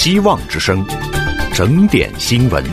希望之声，整点新闻。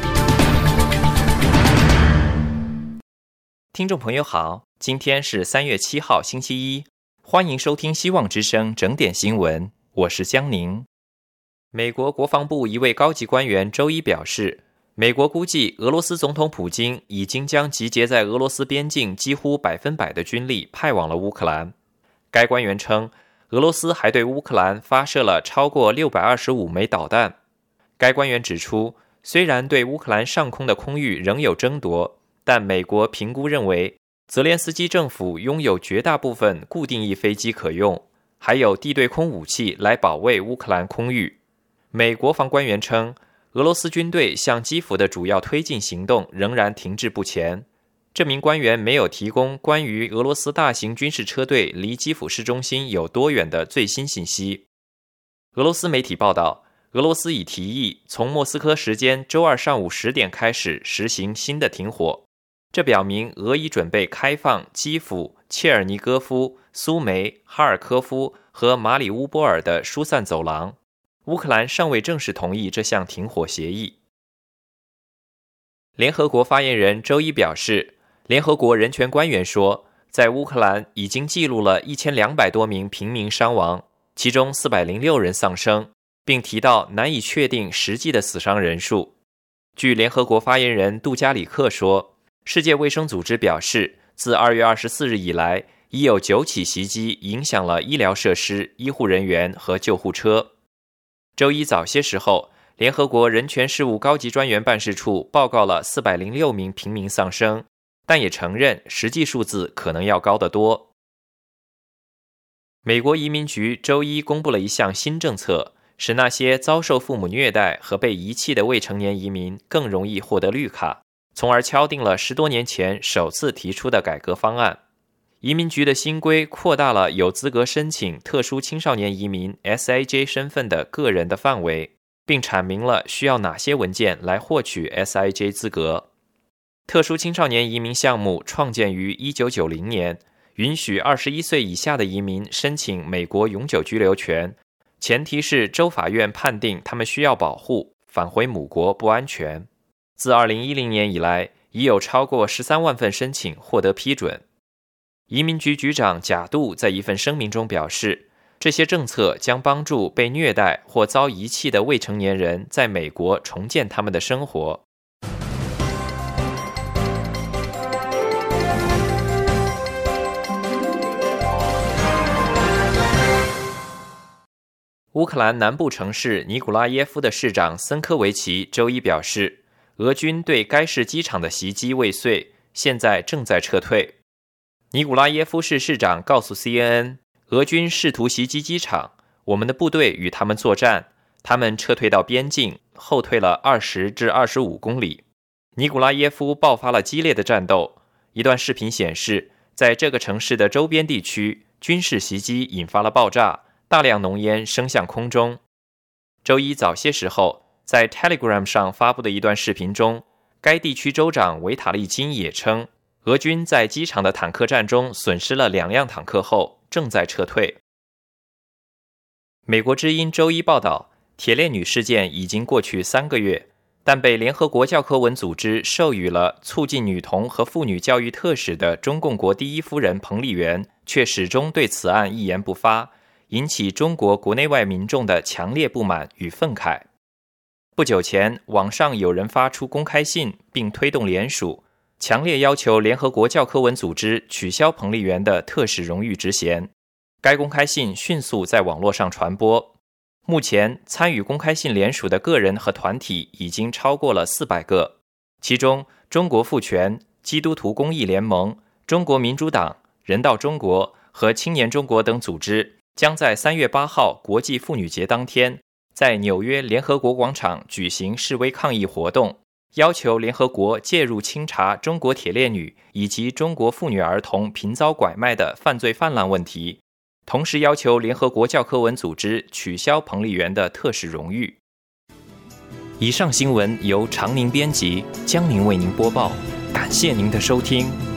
听众朋友好，今天是3月7号星期一，欢迎收听希望之声整点新闻，我是江宁。美国国防部一位高级官员周一表示，美国估计俄罗斯总统普京已经将集结在俄罗斯边境几乎100%的军力派往了乌克兰。该官员称，俄罗斯还对乌克兰发射了超过625枚导弹。该官员指出，虽然对乌克兰上空的空域仍有争夺，但美国评估认为，泽连斯基政府拥有绝大部分固定翼飞机可用，还有地对空武器来保卫乌克兰空域。美国防官员称，俄罗斯军队向基辅的主要推进行动仍然停滞不前。这名官员没有提供关于俄罗斯大型军事车队离基辅市中心有多远的最新信息。俄罗斯媒体报道，俄罗斯已提议从莫斯科时间周二上午10点开始实行新的停火，这表明俄已准备开放基辅、切尔尼戈夫、苏梅、哈尔科夫和马里乌波尔的疏散走廊。乌克兰尚未正式同意这项停火协议。联合国发言人周一表示，联合国人权官员说，在乌克兰已经记录了1200多名平民伤亡，其中406人丧生，并提到难以确定实际的死伤人数。据联合国发言人杜加里克说，世界卫生组织表示，自2月24日以来，已有9起袭击影响了医疗设施、医护人员和救护车。周一早些时候，联合国人权事务高级专员办事处报告了406名平民丧生，但也承认实际数字可能要高得多。美国移民局周一公布了一项新政策，使那些遭受父母虐待和被遗弃的未成年移民更容易获得绿卡，从而敲定了10多年前首次提出的改革方案。移民局的新规扩大了有资格申请特殊青少年移民 SIJ 身份的个人的范围，并阐明了需要哪些文件来获取 SIJ 资格。特殊青少年移民项目创建于1990年，允许21岁以下的移民申请美国永久居留权，前提是州法院判定他们需要保护，返回母国不安全。自2010年以来，已有超过13万份申请获得批准。移民局局长贾杜在一份声明中表示，这些政策将帮助被虐待或遭遗弃的未成年人在美国重建他们的生活。乌克兰南部城市尼古拉耶夫的市长森科维奇周一表示，俄军对该市机场的袭击未遂，现在正在撤退。尼古拉耶夫市市长告诉 CNN， 俄军试图袭击机场，我们的部队与他们作战，他们撤退到边境，后退了20至25公里。尼古拉耶夫爆发了激烈的战斗。一段视频显示，在这个城市的周边地区，军事袭击引发了爆炸，大量浓烟升向空中。周一早些时候，在 Telegram 上发布的一段视频中，该地区州长维塔利金也称，俄军在机场的坦克战中损失了2辆坦克后，正在撤退。美国之音周一报道，铁链女事件已经过去3个月，但被联合国教科文组织授予了促进女童和妇女教育特使的中共国第一夫人彭丽媛却始终对此案一言不发，引起中国国内外民众的强烈不满与愤慨。不久前，网上有人发出公开信并推动联署，强烈要求联合国教科文组织取消彭丽媛的特使荣誉职衔。该公开信迅速在网络上传播。目前，参与公开信联署的个人和团体已经超过了400个，其中中国妇权、基督徒公益联盟、中国民主党、人道中国和青年中国等组织将在3月8号国际妇女节当天，在纽约联合国广场举行示威抗议活动，要求联合国介入清查中国铁链女以及中国妇女儿童频遭拐卖的犯罪泛滥问题，同时要求联合国教科文组织取消彭丽媛的特使荣誉。以上新闻由常宁编辑，江宁为您播报，感谢您的收听。